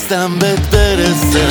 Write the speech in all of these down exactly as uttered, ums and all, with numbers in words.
دستم بهت برسه.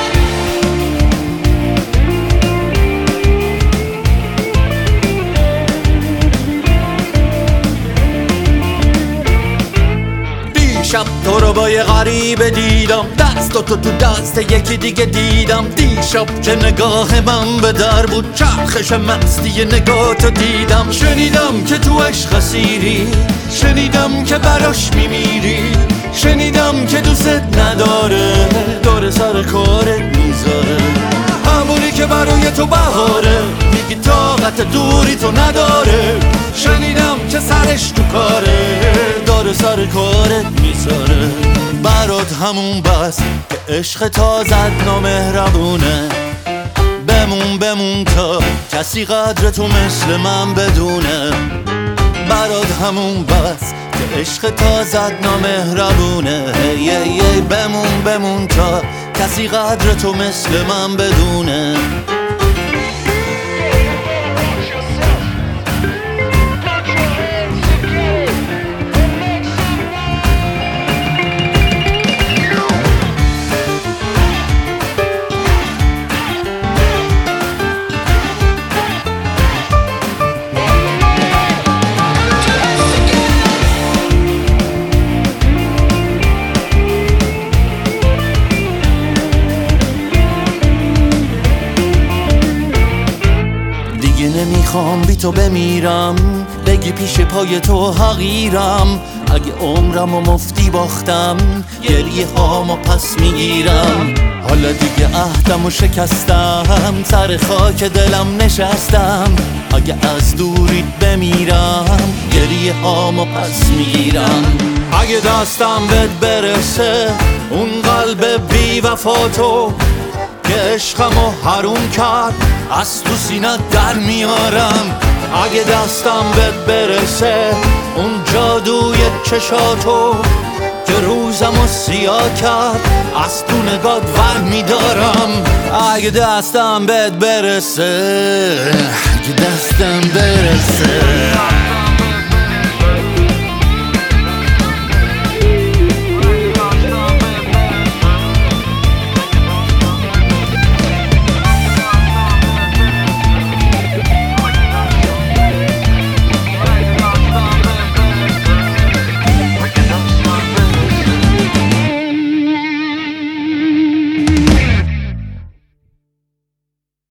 دیشب تو رو با یه غریبه دیدم، دست تو تو دست یکی دیگه دیدم. دیشب که نگاه من به در بود، چرخش مستی نگاهتو دیدم. شنیدم که تو عشق اسیری، شنیدم که براش میمیری، شنیدم که دوست نداره، دور سر کارت میذاره. همونی که برای تو بهاره، میگی طاقت دوری تو نداره. شنیدم که سرش تو کاره، داره سر کارت میذاره. برات همون بس که عشق تازت نامهربونه. بمون بمون تا کسی قدر تو مثل من بدونه. برات همون بس که عشق تازت نامهربونه. یه یه بمون بمون تا کسی قدر تو مثل من بدونه. نمیخوام بی تو بمیرم، بگی پیش پای تو حقیرم. اگه عمرم و مفتی باختم، گریه هامو پس میگیرم. حالا دیگه عهدم و شکستم، سر خاک دلم نشستم. اگه از دوریت بمیرم، گریه هامو پس میگیرم. اگه دستم بهت برسه، اون قلب بی وفاتو که عشقمو حروم کرد، از تو سینت در میارم. اگه دستم بهت برسه، اون جادوی چشاتو که روزمو سیاه کرد، از تو نگات ور میدارم. اگه دستم بهت برسه، اگه دستم برسه